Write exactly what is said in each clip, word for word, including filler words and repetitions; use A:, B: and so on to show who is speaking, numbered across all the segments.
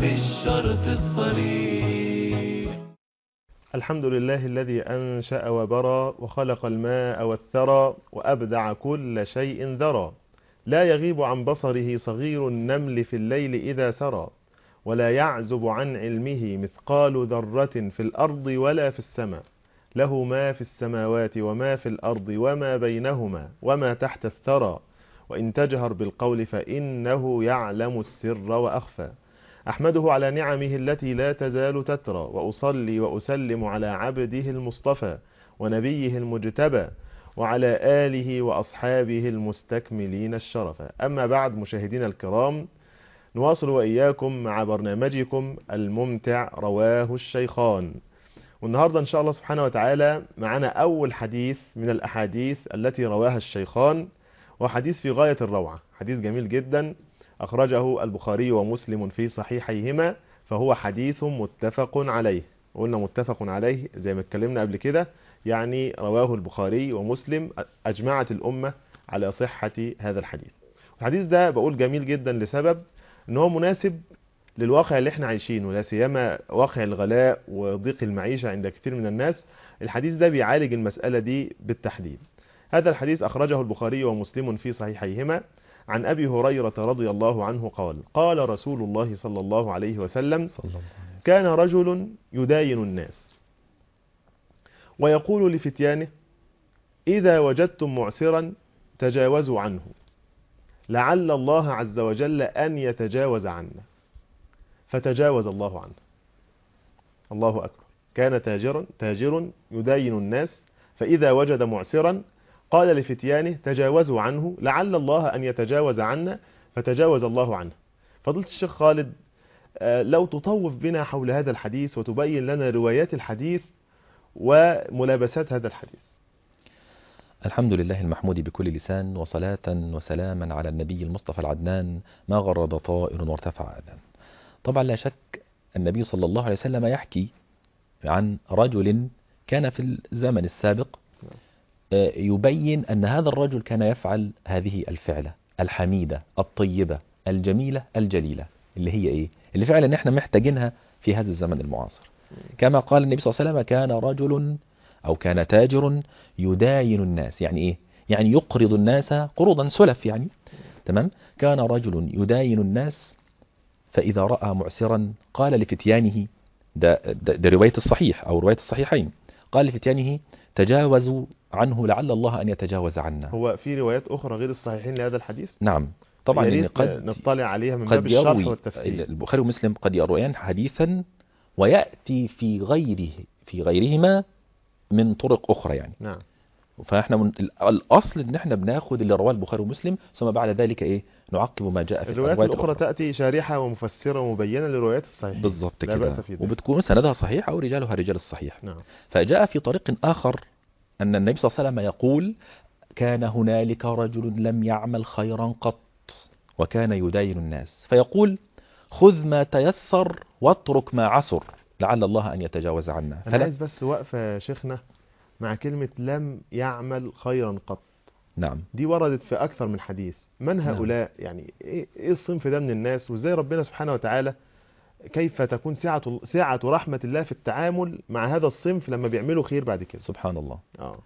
A: بالشرط الصريح.
B: الحمد لله الذي أنشأ وبرى وخلق الماء والثرى وأبدع كل شيء ذرى، لا يغيب عن بصره صغير النمل في الليل إذا سرى، ولا يعزب عن علمه مثقال ذرة في الأرض ولا في السماء، له ما في السماوات وما في الأرض وما بينهما وما تحت الثرى، وإن تجهر بالقول فإنه يعلم السر وأخفى. أحمده على نعمه التي لا تزال تترى، وأصلي وأسلم على عبده المصطفى ونبيه المجتبى وعلى آله وأصحابه المستكملين الشرفا. أما بعد، مشاهدينا الكرام، نواصل وإياكم مع برنامجكم الممتع رواه الشيخان. والنهاردة إن شاء الله سبحانه وتعالى معنا أول حديث من الأحاديث التي رواها الشيخان، وحديث في غاية الروعة، حديث جميل جدا أخرجه البخاري ومسلم في صحيحيهما، فهو حديث متفق عليه. قلنا متفق عليه زي ما اتكلمنا قبل كده، يعني رواه البخاري ومسلم، أجمعت الأمة على صحة هذا الحديث. الحديث ده بقول جميل جدا لسبب ان هو مناسب للواقع اللي احنا عايشينه، لا سيما واقع الغلاء وضيق المعيشة عند كثير من الناس. الحديث ده بيعالج المسألة دي بالتحديد. هذا الحديث أخرجه البخاري ومسلم في صحيحيهما عن أبي هريرة رضي الله عنه قال: قال رسول الله صلى الله عليه وسلم: كان رجل يداين الناس ويقول لفتيانه: إذا وجدتم معسرا تجاوزوا عنه، لعل الله عز وجل أن يتجاوز عنا، فتجاوز الله عنه. الله أكبر. كان تاجرا تاجر يداين الناس، فإذا وجد معسرا قال لفتيانه: تجاوزوا عنه لعل الله أن يتجاوز عنا، فتجاوز الله عنه. فضلت الشيخ خالد، لو تطوف بنا حول هذا الحديث وتبين لنا روايات الحديث وملابسات هذا الحديث.
C: الحمد لله المحمود بكل لسان، وصلاة وسلاما على النبي المصطفى العدنان، ما غرد طائر وارتفع أذان. طبعا لا شك النبي صلى الله عليه وسلم يحكي عن رجل كان في الزمن السابق يبين أن هذا الرجل كان يفعل هذه الفعلة الحميدة الطيبة الجميلة الجليلة، اللي هي إيه؟ اللي فعلا احنا محتاجينها في هذا الزمن المعاصر. كما قال النبي صلى الله عليه وسلم: كان رجل أو كان تاجر يداين الناس. يعني إيه؟ يعني يقرض الناس قروضا سلف يعني. تمام؟ كان رجل يداين الناس، فإذا رأى معسرا قال لفتيانه، ده, ده, ده رواية الصحيح أو رواية الصحيحين، قال لفتيانه: تجاوزوا عنه لعل الله أن يتجاوز عنا.
B: هو في روايات أخرى غير الصحيحين لهذا الحديث؟
C: نعم طبعا،
B: يعني
C: قد
B: نطلع عليها من
C: قد
B: باب الشرح والتفسير.
C: البخاري ومسلم قد يرويان حديثا ويأتي في غيره في غيرهما من طرق أخرى يعني.
B: نعم.
C: فاحنا من الأصل ان احنا بناخد اللي رواه البخاري ومسلم، ثم بعد ذلك ايه نعقب ما جاء في
B: الروايات الأخرى تأتي شارحة ومفسرة ومبينة لروايات الصحيح.
C: بالضبط
B: لا
C: كده،
B: بأس في ذلك،
C: وبتكون سندها صحيح أو رجالها رجال الصحيح.
B: نعم.
C: فجاء في طريق آخر أن النبي صلى الله عليه وسلم يقول: كان هنالك رجل لم يعمل خيرا قط وكان يداين الناس، فيقول: خذ ما تيسر واترك ما عسر لعل الله أن يتجاوز عنا.
B: أنا عايز بس وقفة يا شيخنا مع كلمة لم يعمل خيرا قط.
C: نعم.
B: دي وردت في أكثر من حديث. من هؤلاء؟ نعم. يعني إيه الصنف ده من الناس، وإزاي ربنا سبحانه وتعالى كيف تكون سعة سعة رحمة الله في التعامل مع هذا الصنف لما بيعملوا خير بعد كده؟
C: سبحان الله.
B: آه.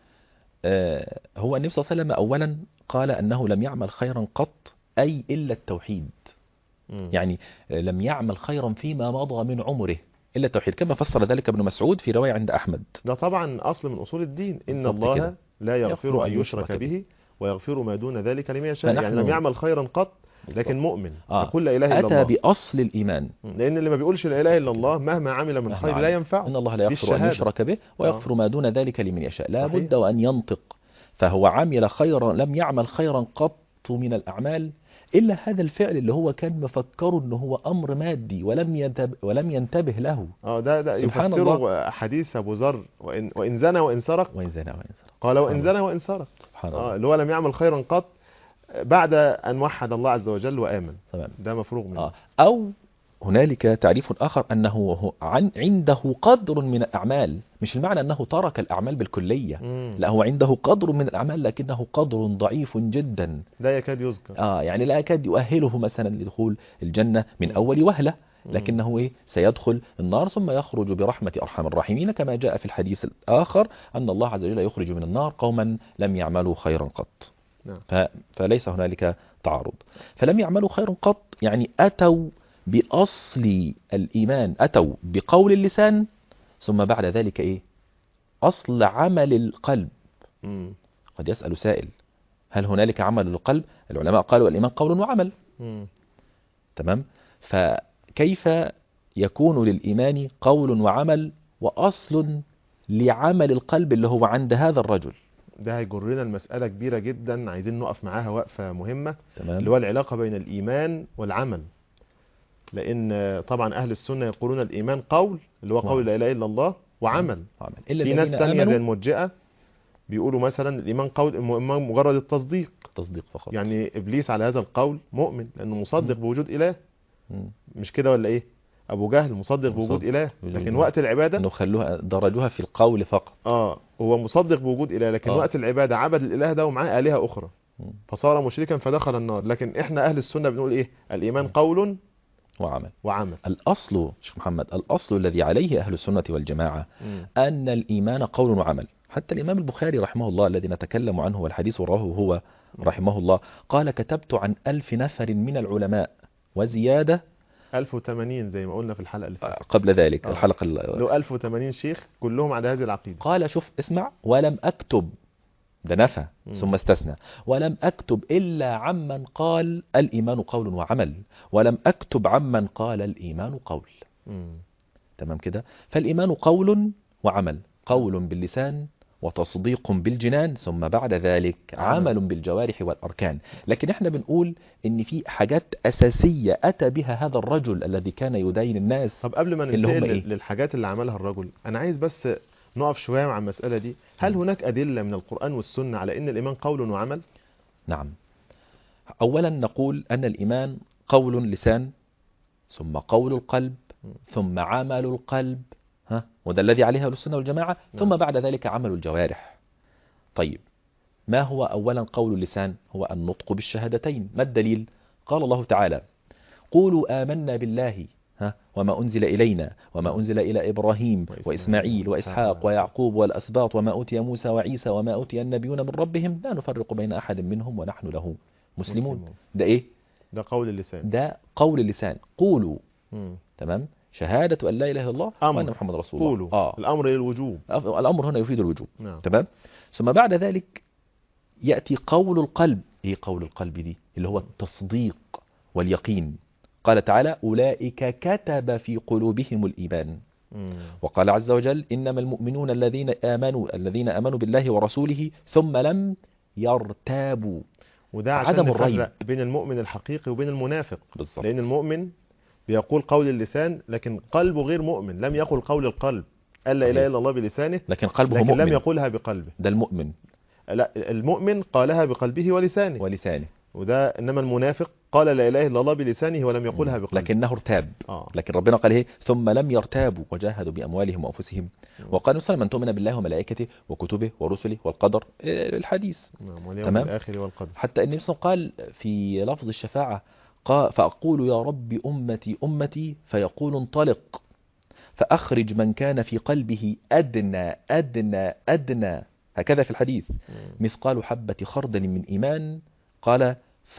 C: آه هو النبي صلى الله عليه وسلم أولا قال أنه لم يعمل خيرا قط، أي إلا التوحيد. م. يعني لم يعمل خيرا فيما مضى من عمره إلا التوحيد، كما فسر ذلك ابن مسعود في رواية عند أحمد.
B: ده طبعا أصل من أصول الدين، إن الله كده لا يغفر, يغفر أن يشرك به, به ويغفر ما دون ذلك لمن يشاء. يعني لم يعمل خيرا قط لكن مؤمن،
C: آه.
B: يقول لا إله إلا الله،
C: أتى بأصل الإيمان.
B: لأن اللي ما بيقولش لا إله إلا الله مهما عمل من خير لا ينفعه.
C: إن الله لا يغفر أن يشرك به ويغفر
B: آه.
C: ما دون ذلك لمن يشاء. لا بد وأن ينطق. فهو عمل خيرا، لم يعمل خيرا قط من الأعمال إلا هذا الفعل اللي هو كان مفكره إنه هو أمر مادي ولم ينتبه ولم ينتبه له.
B: اه ده ده يفسره حديث أبو ذر: وإن وإن زنى وإن سرق
C: وإن زنى وإن سرق
B: قال وإن زنى وإن سرق.
C: سبحان
B: آه
C: الله.
B: اللي هو لم يعمل خيرا قط بعد أن وحد الله عز وجل وآمن.
C: تمام.
B: ده مفروغ منه.
C: آه. أو هنالك تعريف آخر أنه عن عنده قدر من الأعمال، مش المعنى أنه ترك الأعمال بالكلية.
B: مم.
C: لا، هو عنده قدر من الأعمال لكنه قدر ضعيف جدا
B: لا يكاد يذكر.
C: آه يعني لا يكاد يؤهله مثلا لدخول الجنة من أول وهلة. لكنه إيه؟ سيدخل النار ثم يخرج برحمة أرحم الراحمين، كما جاء في الحديث الآخر أن الله عز وجل يخرج من النار قوما لم يعملوا خيرا قط.
B: نعم.
C: ف- فليس هنالك تعارض. فلم يعملوا خيرا قط يعني أتوا بأصل الإيمان، أتوا بقول اللسان ثم بعد ذلك إيه؟ أصل عمل القلب.
B: مم.
C: قد يسأل سائل: هل هنالك عمل للقلب؟ العلماء قالوا الإيمان قول وعمل.
B: مم.
C: تمام. فكيف يكون للإيمان قول وعمل وأصل لعمل القلب اللي هو عند هذا الرجل؟
B: ده هيجرنا المسألة كبيرة جدا، عايزين نقف معاها وقفة مهمة،
C: تمام.
B: اللي هو العلاقة بين الإيمان والعمل. لأن طبعا أهل السنة يقولون الإيمان قول، اللي هو قول
C: وعمل.
B: لا إله إلا الله، وعمل.
C: عمل. إلا
B: في ناس
C: الذين
B: تانية زي
C: آمنوا
B: المرجئة بيقولوا مثلا الإيمان قول م- مجرد التصديق.
C: تصديق فقط.
B: يعني إبليس على هذا القول مؤمن لأنه مصدق
C: مم.
B: بوجود إله،
C: مم.
B: مش كده ولا إيه؟ أبو جهل مصدق بوجود
C: مصدق
B: إله،
C: بوجود
B: لكن
C: إله.
B: وقت العبادة
C: أنه خلوها درجوها في القول فقط.
B: آه هو مصدق بوجود إله، لكن
C: آه.
B: وقت العبادة عبد الإله ده ومعاه آلهة أخرى
C: مم.
B: فصار مشركا فدخل النار. لكن إحنا أهل السنة بنقول إيه؟ الإيمان قول
C: وعمل.
B: وعمل.
C: الأصل شيخ محمد، الأصل الذي عليه أهل السنة والجماعة
B: مم.
C: أن الإيمان قول وعمل. حتى الإمام البخاري رحمه الله الذي نتكلم عنه والحديث رواه هو رحمه الله قال: كتبت عن ألف نفر من العلماء وزيادة
B: ألف وثمانين زي ما قلنا في الحلقة اللي فاتت.
C: قبل ذلك
B: آه.
C: الحلقة ال-
B: له ألف وثمانين شيخ كلهم على هذه العقيدة.
C: قال: شوف اسمع، ولم أكتب، ده نفى
B: مم.
C: ثم استثنى، ولم أكتب إلا عمن قال الإيمان قول وعمل، ولم أكتب عمن قال الإيمان قول.
B: مم.
C: تمام كده. فالإيمان قول وعمل، قول باللسان وتصديق بالجنان ثم بعد ذلك
B: عمل.
C: عمل بالجوارح والأركان. لكن احنا بنقول ان في حاجات أساسية أتى بها هذا الرجل الذي كان يدين الناس.
B: طب قبل ما
C: اللي هم
B: ننتقل
C: إيه؟
B: لل- للحاجات اللي عملها الرجل، أنا عايز بس نقف شوية مع المسألة دي. هل
C: مم.
B: هناك أدلة من القرآن والسنة على أن الإيمان قول وعمل؟
C: نعم. أولا نقول أن الإيمان قول لسان ثم قول القلب ثم عمل القلب، ها، وده الذي عليه أهل السنة والجماعة، ثم بعد ذلك عمل الجوارح. طيب، ما هو أولا قول اللسان؟ هو النطق بالشهادتين. ما الدليل؟ قال الله تعالى: قولوا آمنا بالله، ها، وما أنزل إلينا وما أنزل إلى إبراهيم وإسماعيل وإسحاق ويعقوب والأسباط وما أوتي موسى وعيسى وما أوتي النبيون من ربهم لا نفرق بين أحد منهم ونحن له مسلمون.
B: مسلمون.
C: ده إيه؟
B: ده قول اللسان.
C: ده قول اللسان. قولوا،
B: مم.
C: تمام، شهادة أن لا إله إلا الله
B: أمر.
C: وأن محمد رسول الله.
B: قولوا.
C: آه.
B: الأمر للوجوب.
C: الأمر هنا يفيد الوجوب.
B: نعم.
C: تمام. ثم بعد ذلك يأتي قول القلب. إيه قول القلب دي؟ اللي هو التصديق واليقين. قال تعالى: أولئك كتب في قلوبهم الإيمان.
B: مم.
C: وقال عز وجل: إنما المؤمنون الذين آمنوا الذين آمنوا بالله ورسوله ثم لم يرتابوا.
B: وده عشان
C: عدم الريب.
B: نفرق بين المؤمن الحقيقي وبين المنافق.
C: بالظبط.
B: لأن المؤمن بيقول قول اللسان لكن قلبه غير مؤمن، لم يقل قول القلب، قال لا
C: صحيح.
B: إله إلا الله بلسانه
C: لكن قلبه
B: لكن
C: مؤمن.
B: لم يقولها بقلبه.
C: ده المؤمن
B: لا، المؤمن قالها بقلبه ولسانه.
C: ولسانه.
B: وده إنما المنافق قال لا إله إلا الله بلسانه ولم يقولها بقلبه.
C: لكنه ارتاب.
B: آه.
C: لكن ربنا قال ايه؟ ثم لم يرتابوا وجاهدوا بأموالهم وأنفسهم. وقالوا سلم من تؤمن بالله وملائكته وكتبه ورسله والقدر، إيه الحديث.
B: نعم. واليوم
C: تمام.
B: الآخر والقدر.
C: حتى النبي صلى الله عليه وسلم قال في لفظ الشفاعة: قال فأقول يا رب أمتي أمتي، فيقول انطلق فأخرج من كان في قلبه أدنى أدنى أدنى، هكذا في الحديث، مثقال حبة خردل من إيمان، قال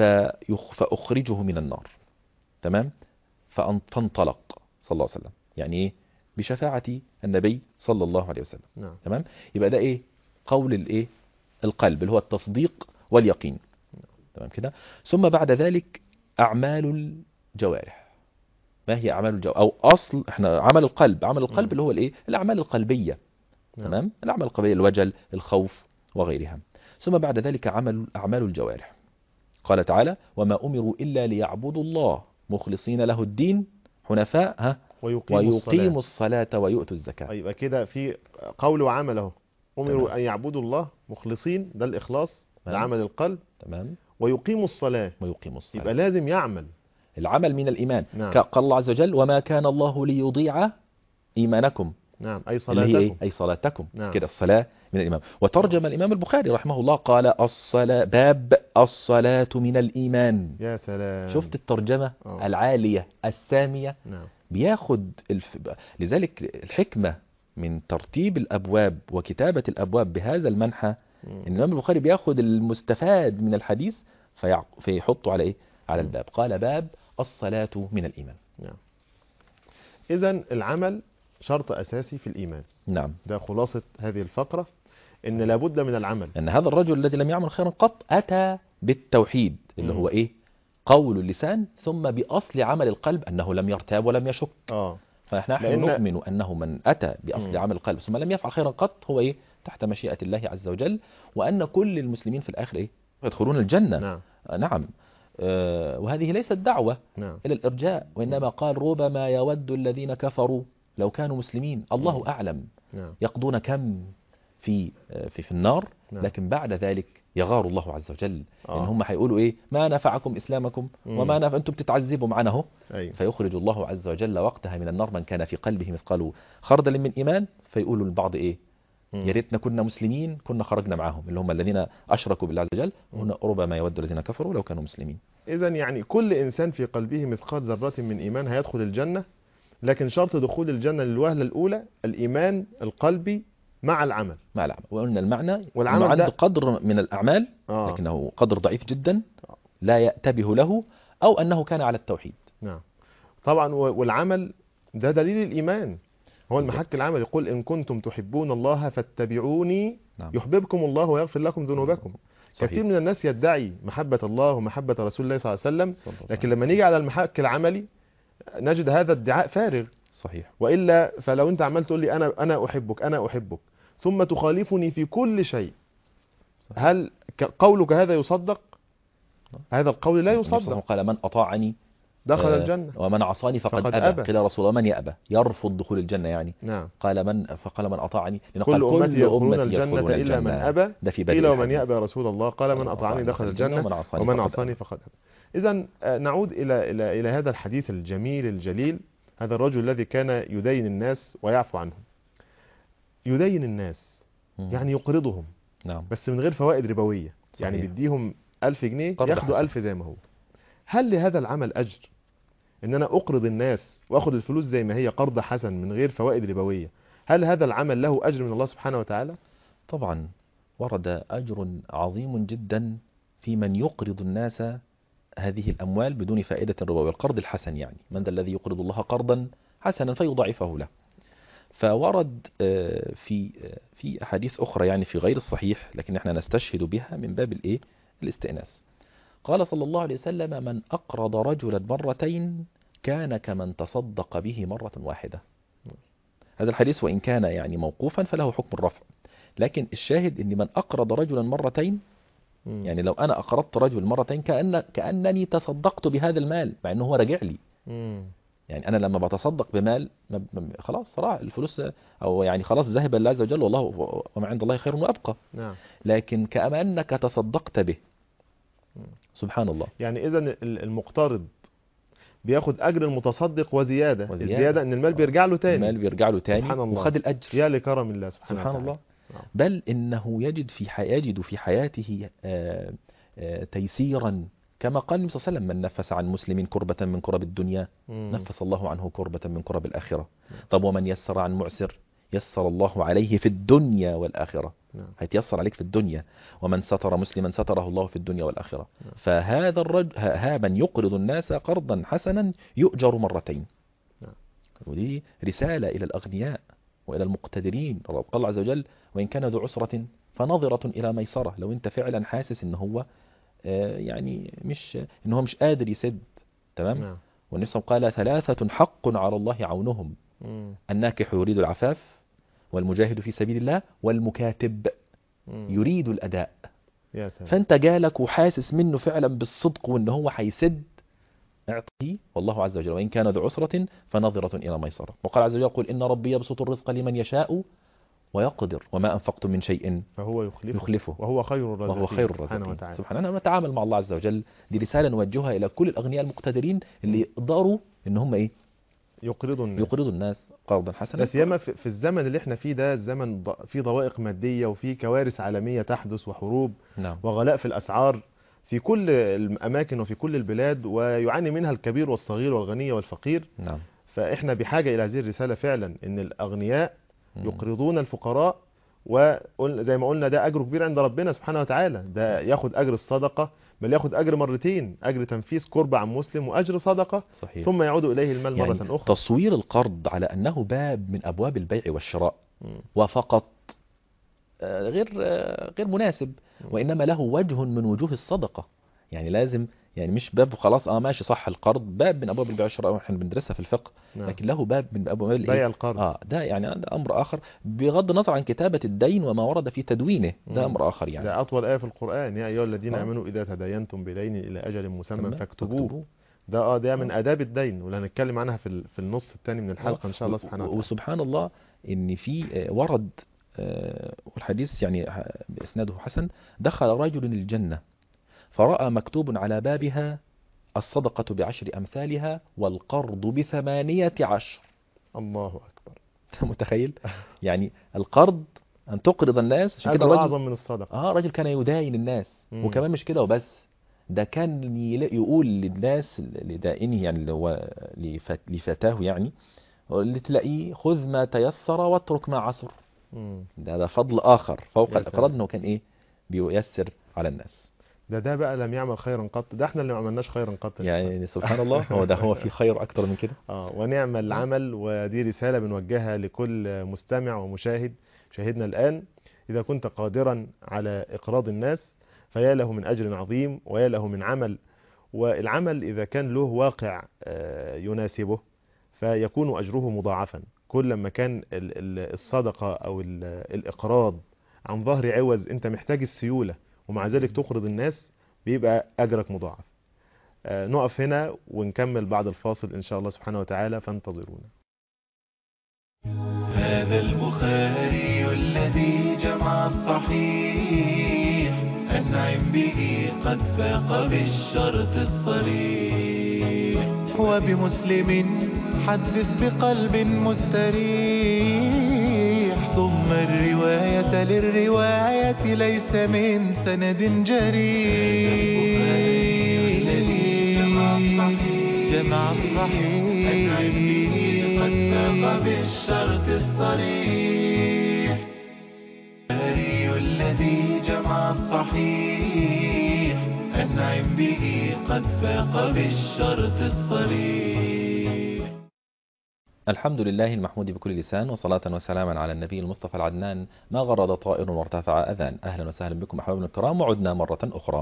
C: فيخ فأخرجه من النار. تمام. فأن- فانطلق صلى الله عليه وسلم. يعني إيه؟ بشفاعة النبي صلى الله عليه وسلم.
B: نعم.
C: تمام. يبقى ده إيه؟ قول الإيه؟ القلب اللي هو التصديق واليقين. تمام كده. ثم بعد ذلك أعمال الجوارح. ما هي أعمال الجوارح؟ أو أصل إحنا عمل القلب، عمل القلب
B: مم.
C: اللي هو الإيه؟ الأعمال القلبية.
B: نعم.
C: تمام. الأعمال القلبية، الوجل، الخوف وغيرها. ثم بعد ذلك عمل أعمال الجوارح. قال تعالى: وما أمروا إلا ليعبدوا الله مخلصين له الدين حنفاء، ها،
B: ويقيموا
C: ويقيموا
B: الصلاة.
C: الصلاة ويؤتوا الزكاة.
B: يبقى كده في قول وعمل اهو. أمروا
C: تمام.
B: أن يعبدوا الله مخلصين، ده الإخلاص، ده
C: تمام.
B: عمل القلب.
C: تمام.
B: ويقيموا الصلاة،
C: ويقيموا الصلاة.
B: يبقى لازم يعمل.
C: العمل من الإيمان.
B: نعم.
C: قال الله عز وجل: وما كان الله ليضيع إيمانكم
B: نعم أي
C: اللي هي إيه؟
B: صلاتكم.
C: أي صلاتكم.
B: نعم.
C: كده الصلاة من الإمام. وترجم الإمام البخاري رحمه الله قال الصلاة باب الصلاة من الإيمان.
B: يا سلام.
C: شفت الترجمة
B: أوه.
C: العالية السامية.
B: نعم.
C: بياخد الف... لذلك الحكمة من ترتيب الأبواب وكتابة الأبواب بهذا المنحى إن الإمام البخاري بياخد المستفاد من الحديث في... فيحطه على إيه؟ على الباب. قال باب الصلاة من الإيمان.
B: نعم. إذن العمل شرط أساسي في الإيمان.
C: نعم.
B: ده خلاصة هذه الفقرة، إن لابد من العمل.
C: أن هذا الرجل الذي لم يعمل خيرا قط أتى بالتوحيد اللي هو إيه؟ قول اللسان ثم بأصل عمل القلب أنه لم يرتاب ولم يشك.
B: آه.
C: فنحن
B: لأن...
C: نؤمن أنه من أتى بأصل
B: مم.
C: عمل القلب ثم لم يفعل خيرا قط هو إيه؟ تحت مشيئة الله عز وجل، وأن كل المسلمين في الآخر إيه؟ يدخلون الجنة.
B: نعم.
C: آه نعم. آه وهذه ليست دعوة
B: نعم.
C: إلى الإرجاء، وإنما قال ربما يود الذين كفروا لو كانوا مسلمين. الله
B: مم.
C: أعلم.
B: نعم.
C: يقضون كم في في في النار.
B: نعم.
C: لكن بعد ذلك يغار الله عز وجل.
B: آه.
C: إن هم هيقولوا إيه؟ ما نفعكم إسلامكم وما نفع أنتم بتتعذبوا معنا اهو.
B: أيوة.
C: فيخرج الله عز وجل وقتها من النار من كان في قلبه مثقال خردل من إيمان، فيقولوا البعض إيه؟ يا ريتنا كنا مسلمين كنا خرجنا معهم، اللي هم الذين أشركوا بالله عز وجل. هنا ربما يود الذين كفروا لو كانوا مسلمين.
B: إذن يعني كل إنسان في قلبه مثقال ذرة من إيمان هيدخل الجنة، لكن شرط دخول الجنة للوهلة الأولى الإيمان القلبي مع العمل.
C: مع العمل. وقلنا المعنى
B: والعمل
C: عنده
B: ده...
C: قدر من الأعمال
B: آه.
C: لكنه قدر ضعيف جدا لا يأتبه له، أو أنه كان على التوحيد.
B: نعم. طبعا والعمل ده دليل الإيمان، هو المحك العمل. يقول إن كنتم تحبون الله فاتبعوني. نعم. يحببكم الله ويغفر لكم ذنوبكم. صحيح. كثير من الناس يدعي محبة الله ومحبة رسول الله صلى الله عليه وسلم، لكن لما نيجي على المحك العملي نجد هذا الادعاء فارغ.
C: صحيح.
B: وإلا فلو أنت عمال تقول لي أنا أنا أحبك أنا أحبك ثم تخالفني في كل شيء، صحيح. هل قولك هذا يصدق؟ هذا القول لا يصدق.
C: قال من أطاعني
B: دخل الجنة
C: ومن عصاني فقد, فقد أبى. قيل رسول الله من يأبى؟ يرفض دخول الجنة يعني.
B: نعم.
C: قال من فقال من أطاعني
B: كل أمتي يدخلون الجنة إلا من أبى. قيل ومن يأبى يا رسول الله؟ قال من أطاعني دخل الجنة ومن عصاني فقد أبى. إذن نعود إلى إلى إلى هذا الحديث الجميل الجليل. هذا الرجل الذي كان يدين الناس ويعفو عنهم. يدين الناس يعني يقرضهم.
C: نعم.
B: بس من غير فوائد ربوية. صحيح. يعني بيديهم ألف جنيه ياخدوا ألف زي ما هو. هل لهذا العمل أجر؟ إن أنا أقرض الناس وأخذ الفلوس زي ما هي قرض حسن من غير فوائد ربوية، هل هذا العمل له أجر من الله سبحانه وتعالى؟
C: طبعا ورد أجر عظيم جدا في من يقرض الناس هذه الأموال بدون فائدة ربوية. القرض الحسن يعني من ذا الذي يقرض الله قرضا حسنا فيضاعفه له. فورد في في أحاديث أخرى يعني في غير الصحيح، لكن احنا نستشهد بها من باب الإيه؟ الاستئناس. قال صلى الله عليه وسلم من أقرض رجلا مرتين كان كمن تصدق به مرة واحدة. هذا الحديث وإن كان يعني موقوفا فله حكم الرفع، لكن الشاهد أن من أقرض رجلا مرتين يعني لو أنا أقرضت رجل مرتين كأن كأنني تصدقت بهذا المال مع أنه هو رجع لي. يعني أنا لما بتصدق بمال خلاص راح الفلوس أو يعني خلاص ذهب الله عز وجل والله وما عند الله خير وأبقى. لكن كأما أنك تصدقت به. سبحان الله.
B: يعني إذن المقترض بياخد أجر المتصدق وزيادة. وزيادة. الزيادة أن المال بيرجع له تاني.
C: المال بيرجع له تاني
B: سبحان الله.
C: وخد الأجر.
B: يا لكرم الله سبحانه
C: سبحان الله. بل إنه يجد في حي... يجد في حياته آآ آآ تيسيرا كما قال النبي صلى الله عليه وسلم من نفس عن مسلم كربة من كرب الدنيا مم. نفس الله عنه كربة من كرب الآخرة. مم. طب ومن يسر عن معسر يسر الله عليه في الدنيا والآخرة. نعم. هيتيسر عليك في الدنيا. ومن ستر مسلما ستره الله في الدنيا والآخرة. نعم. فهذا الرجل ها من يقرض الناس قرضا حسنا يؤجر مرتين. نعم. ودي رسالة إلى الأغنياء وإلى المقتدرين. قال الله عز وجل وإن كان ذو عسرة فنظرة إلى ميسرة. لو أنت فعلا حاسس إن هو يعني مش إن هو مش قادر يسد تمام. نعم. والنبي صلى الله عليه وسلم قال ثلاثة حق على الله عونهم. مم. الناكح يريد العفاف والمجاهد في سبيل الله والمكاتب مم. يريد الأداء. يا سلام. فأنت جالك وحاسس منه فعلا بالصدق وإن هو هيسد اعطيه والله عز وجل وإن كان ذو عسرة فنظرة إلى ميسرة. وقال عز وجل قل إن ربي يبسط الرزق لمن يشاء ويقدر وما أنفقتم من شيء
B: فهو يخلفه,
C: يخلفه
B: وهو خير الرازقين.
C: وهو خير الرازقين سبحانه وتعالى. نتعامل مع الله عز وجل. دي رسالة نوجهها إلى كل الأغنياء المقتدرين اللي يقدروا إن هم إيه
B: يقرض الناس
C: يقرض الناس قرضا حسنا.
B: لا سيما في في الزمن اللي احنا فيه ده، الزمن ض- فيه ضوائق مادية وفيه كوارث عالمية تحدث وحروب
C: نعم.
B: وغلاء في الأسعار في كل الأماكن وفي كل البلاد، ويعاني منها الكبير والصغير والغني والفقير.
C: نعم.
B: فإحنا بحاجة إلى هذه الرسالة فعلا، إن الأغنياء
C: مم.
B: يقرضون الفقراء، وزي ما قلنا ده أجره كبير عند ربنا سبحانه وتعالى، ده ياخد أجر الصدقة، بل ياخد أجر مرتين، أجر تنفيذ قرب عن مسلم وأجر صدقة،
C: صحيح.
B: ثم يعود إليه المال
C: يعني
B: مرة أخرى.
C: تصوير القرض على أنه باب من أبواب البيع والشراء
B: مم.
C: وفقط آه، غير آه، غير مناسب، وإنما له وجه من وجوه الصدقة. يعني لازم، يعني مش باب خلاص اه ماشي صح، القرض باب من ابواب البيع والشراء احنا بندرسها في الفقه،
B: نعم.
C: لكن له باب من ابواب الايه،
B: بيع القرض.
C: اه ده يعني ده امر اخر، بغض النظر عن كتابة الدين وما ورد في تدوينه، ده
B: مم.
C: امر اخر يعني.
B: ده أطول آية في القرآن، يا أيها الذين
C: آه.
B: آمنوا إذا تداينتم بدين إلى أجل مسمى
C: تمام.
B: فاكتبوه. ده اه ده من
C: آه.
B: آداب الدين، واللي هنتكلم عنها في ال- في النص الثاني من الحلقة إن شاء الله سبحانه
C: و-
B: وتعالى.
C: وسبحان الله ان في آه، ورد آه، والحديث يعني ح- باسناده حسن، دخل رجل الجنة فرأى مكتوب على بابها الصدقة بعشر أمثالها والقرض بثمانية عشر.
B: الله أكبر.
C: متخيل؟ يعني القرض أن تقرض الناس، عشان كده
B: أجر
C: الرجل
B: أعظم من الصدقة.
C: آه رجل كان يداين الناس.
B: مم.
C: وكمان مش كده وبس، ده كان يل- يقول للناس لدائنه، يعني اللي هو لفت- لفتاه يعني، اللي تلاقيه خذ ما تيسر واترك ما عسر.
B: مم.
C: ده ده فضل آخر فوق
B: يا
C: الإقراض،
B: سلام.
C: إنه كان إيه بييسر على الناس.
B: ده ده بقى لم يعمل خيرا قط، ده احنا اللي ما عملناش خيرا قط.
C: يعني سبحان الله، هو ده هو في خير أكتر من كده.
B: اه ونعم
C: آه.
B: العمل. ودي رسالة بنوجهها لكل مستمع ومشاهد شاهدنا الآن، إذا كنت قادرا على إقراض الناس فيا له من أجر عظيم ويا له من عمل. والعمل إذا كان له واقع آه، يناسبه فيكون أجره مضاعفا. كل ما كان ال- ال- الصدقة أو ال- الإقراض عن ظهر عوز، أنت محتاج السيولة ومع ذلك تقرض الناس، بيبقى أجرك مضاعف. آه، نقف هنا ونكمل بعد الفاصل إن شاء الله سبحانه وتعالى، فانتظرونا.
A: هذا البخاري الذي جمع الصحيح أنعم به قد فاق بالشرط الصريح. وبمسلم حدث بقلب مستريح، ضم الرواية للرواية ليس من سند جريح. جمع الصحيح أنعم به قد فاق بالشرط الصريح. البخاري الذي جمع الصحيح أنعم به قد فاق بالشرط الصريح.
C: الحمد لله المحمود بكل لسان، وصلاة وسلاما على النبي المصطفى العدنان، ما غرد طائر وارتفع أذان. أهلا وسهلا بكم أحبابنا الكرام، وعدنا مرة أخرى.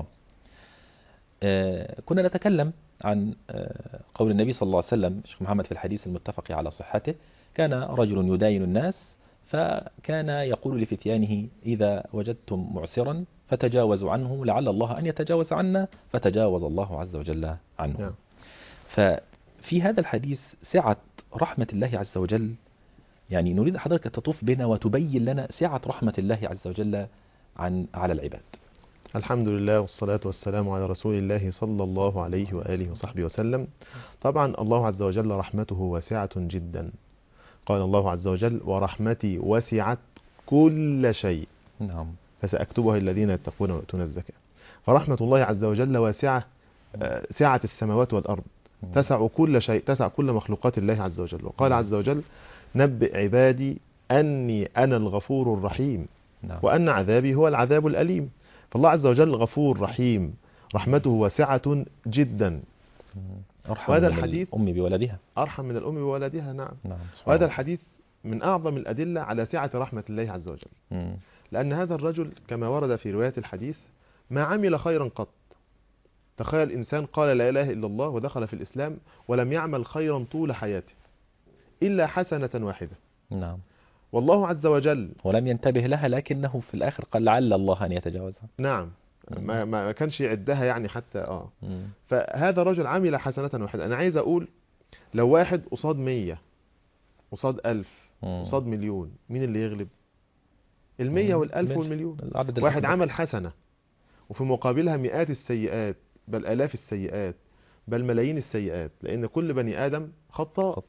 C: آه كنا نتكلم عن آه قول النبي صلى الله عليه وسلم، شيخ محمد في الحديث المتفق على صحته، كان رجل يداين الناس فكان يقول لفتيانه إذا وجدتم معسرا فتجاوزوا عنه لعل الله أن يتجاوز عنا، فتجاوز الله عز وجل عنه.
B: نعم.
C: ففي هذا الحديث سعة رحمة الله عز وجل، يعني نريد حضرتك تطوف بنا وتبين لنا سعة رحمة الله عز وجل عن على العباد.
B: الحمد لله والصلاة والسلام على رسول الله صلى الله عليه وآله وصحبه وسلم. طبعا الله عز وجل رحمته واسعة جدا. قال الله عز وجل ورحمتي وسعت كل شيء
C: نعم.
B: فسأكتبها الذين يتقون ويؤتون الزكاة. فرحمة الله عز وجل واسعة، آه، سعة السماوات والأرض، تسع كل شيء، تسع كل مخلوقات الله عز وجل. وقال عز وجل نبئ عبادي أني أنا الغفور الرحيم
C: نعم.
B: وأن عذابي هو العذاب الأليم. فالله عز وجل غفور رحيم، رحمته واسعة جدا.
C: أرحم
B: وهذا
C: من
B: الحديث
C: الأم بولدها.
B: أرحم من الأم بولدها. نعم.
C: نعم.
B: وهذا الحديث من أعظم الأدلة على سعة رحمة الله عز وجل،
C: مم.
B: لأن هذا الرجل كما ورد في رواية الحديث ما عمل خيرا قط. تخيل إنسان قال لا إله إلا الله ودخل في الإسلام ولم يعمل خيرا طول حياته إلا حسنة واحدة.
C: نعم.
B: والله عز وجل
C: ولم ينتبه لها، لكنه في الآخر قال لعل الله أن يتجاوزها.
B: نعم ما, ما كانش يعدها يعني حتى آه
C: مم.
B: فهذا الرجل عمل حسنة واحدة. أنا عايز أقول لو واحد قصاد مية، قصاد ألف،
C: مم.
B: قصاد مليون، مين اللي يغلب؟ المية
C: مم.
B: والألف
C: ماشي.
B: والمليون.
C: العدد
B: واحد
C: الأكبر.
B: عمل حسنة وفي مقابلها مئات السيئات، بل آلاف السيئات، بل ملايين السيئات، لأن كل بني آدم خطاء.
C: خطاء.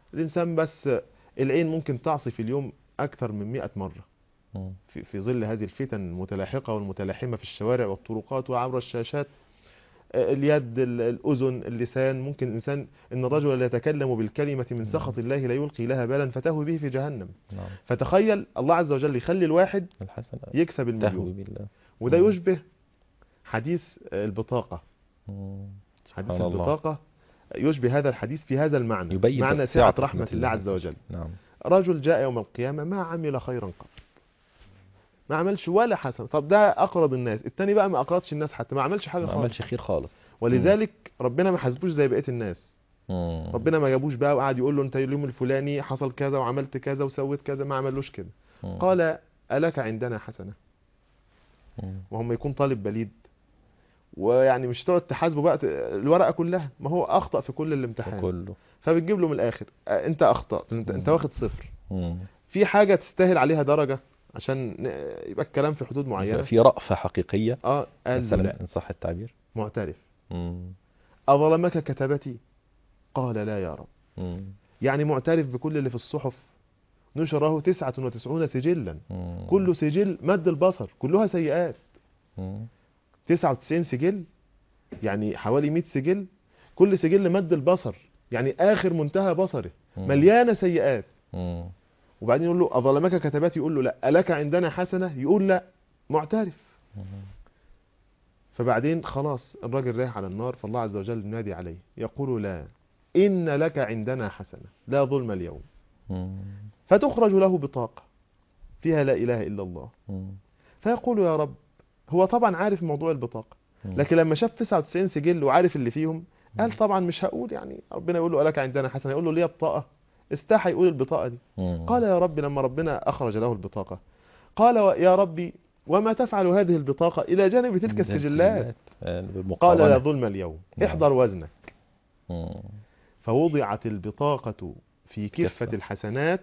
B: الإنسان بس العين ممكن تعصي في اليوم أكثر من مئة مرة
C: مم.
B: في في ظل هذه الفتن المتلاحقة والمتلاحمة في الشوارع والطرقات وعبر الشاشات. اليد، ال- الأذن، اللسان، ممكن الإنسان إن الرجل لا يتكلم بالكلمة من سخط الله لا يلقي لها بالا فتهوي به في جهنم.
C: نعم.
B: فتخيل الله عز وجل يخلي الواحد
C: الحسن
B: يكسب
C: تهوي
B: المليون.
C: بالله.
B: وده
C: مم.
B: يشبه حديث البطاقة.
C: مم.
B: حديث
C: سبحان الله.
B: البطاقة يشبه هذا الحديث في هذا المعنى،
C: يبين
B: معنى
C: سعة
B: سعة
C: رحمة
B: رحمة الله عز وجل.
C: نعم.
B: رجل جاء يوم القيامة ما عمل خيرا قط، ما عملش ولا حسنة. طب ده أقرض الناس، التاني بقى ما أقرضش الناس حتى، ما عملش حاجة
C: ما
B: خالص.
C: عملش خير خالص.
B: ولذلك ربنا ما حاسبوش زي بقية الناس.
C: مم.
B: ربنا ما جابوش بقى وقعد يقول له انت اليوم الفلاني حصل كذا وعملت كذا وسويت كذا، ما عملوش كده.
C: مم.
B: قال ألك عندنا حسنة؟
C: مم.
B: وهم يكون طالب بليد، ويعني مش تقعد تحاسبه بقى ت- الورقة كلها، ما هو أخطأ في كل الامتحان،
C: كله.
B: فبتجيب له من الآخر اه، انت أخطأت، انت, انت
C: مم.
B: واخد صفر.
C: مم.
B: في حاجة تستاهل عليها درجة عشان ن- يبقى الكلام في حدود معينة.
C: في رأفة حقيقية
B: اه قال له
C: مثلا
B: لا.
C: إن صح التعبير.
B: معترف.
C: مم.
B: أظلمك كتبتي؟ قال لا يا رب.
C: مم.
B: يعني معترف بكل اللي في الصحف. نشره تسعة وتسعون سجلا،
C: مم.
B: كل سجل مد البصر، كلها سيئات.
C: مم.
B: تسعة وتسعين سجل يعني حوالي مئة سجل، كل سجل مد البصر يعني آخر منتهى بصره،
C: مم.
B: مليانة سيئات.
C: مم.
B: وبعدين يقول له أظلمك كتبتي؟ يقول له لا. ألك عندنا حسنة؟ يقول لا. معترف.
C: مم.
B: فبعدين خلاص الراجل رايح على النار، فالله عز وجل ينادي عليه يقول لا، إن لك عندنا حسنة لا ظلم اليوم.
C: مم.
B: فتخرج له بطاقة فيها لا إله إلا الله.
C: مم.
B: فيقول يا رب، هو طبعا عارف موضوع البطاقة،
C: مم.
B: لكن لما شاف تسعة وتسعين سجل وعارف اللي فيهم قال طبعا مش هقول، يعني ربنا يقول له ألك عندنا حسنة، يقول له ليه بطاقة؟ استحى يقول البطاقة دي.
C: مم.
B: قال يا رب، لما ربنا أخرج له البطاقة قال يا ربي وما تفعل هذه البطاقة إلى جانب تلك السجلات؟
C: آه،
B: قال
C: بالمقارنة.
B: لا ظلم اليوم،
C: نعم.
B: احضر وزنك.
C: مم.
B: فوضعت البطاقة في كفة
C: كفة.
B: الحسنات،